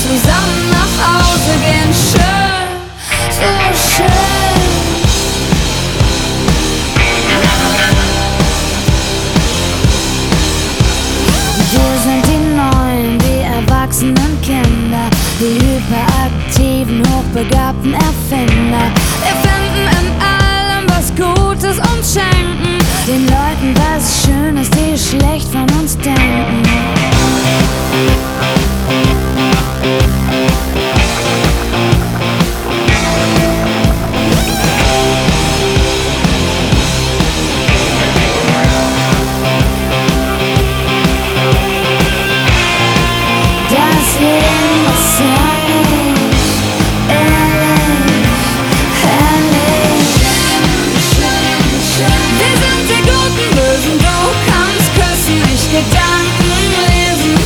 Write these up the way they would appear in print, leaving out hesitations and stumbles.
zusammen nach Hause gehen. Schön, so schön. Wir sind die neuen, die erwachsenen Kinder, die hyperaktiven, hochbegabten Erfinder. Wir finden in allem was Gutes und schenken den Leuten was Schönes, die schlecht von uns denken. Das Leben ist herrlich, herrlich. Wir sind die guten Bösen, du kannst küssen, ich Gedanken lesen.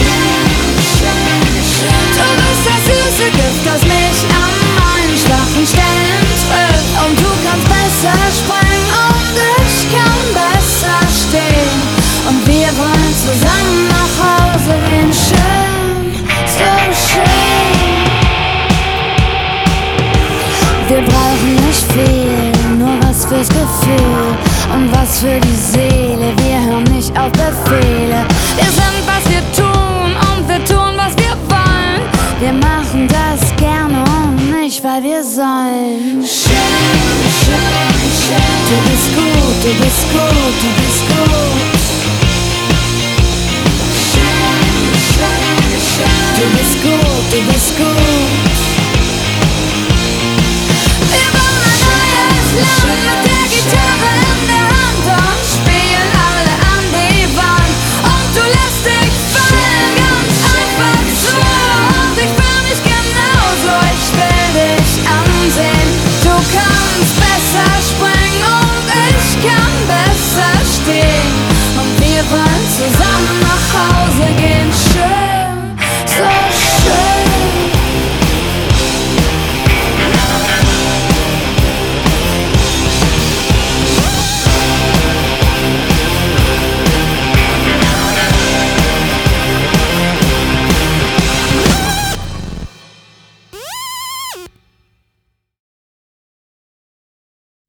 Du bist das süße Gift, das mich an meinen schwachen Stellen trifft. Und du kannst besser springen und ich kann besser stehen. Und wir wollen zusammen nach Hause gehen. Schön, so schön. Wir brauchen nicht viel, nur was fürs Gefühl und was für die Seele. Wir hören nicht auf Befehle. Wir sind, was wir tun und wir tun, was wir wollen. Wir machen das gerne und nicht, weil wir sollen. Schön, schön, schön. Du bist gut, du bist gut, du bist gut. Schön, schön, schön. Du bist gut, du